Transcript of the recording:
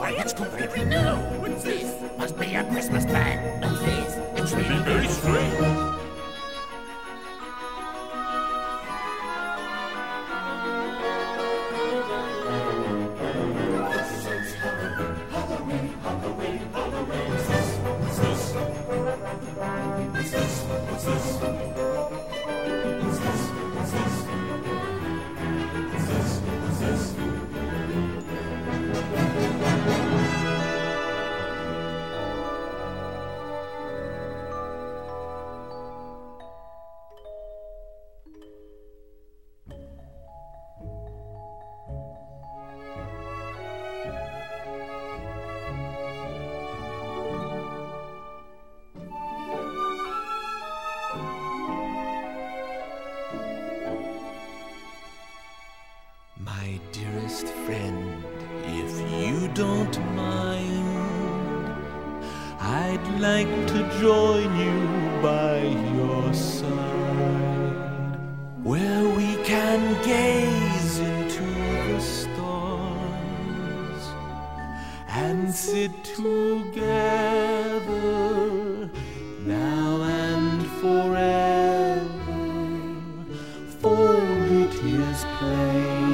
Why, it's completely new. What's this? Must be a Christmas bag. What's this? It's really very strange. My dearest friend, if you don't mind, I'd like to join you by your side, where we can gaze into the stars and sit together now and forever, for it is plain